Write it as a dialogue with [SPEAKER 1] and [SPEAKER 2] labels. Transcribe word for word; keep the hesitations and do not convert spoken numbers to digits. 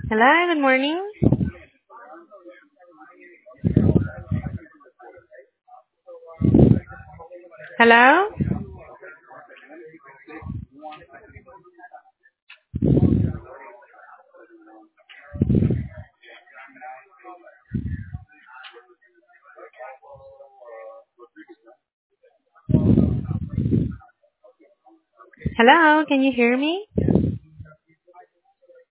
[SPEAKER 1] Hello, good morning. Hello? Hello, can you hear me?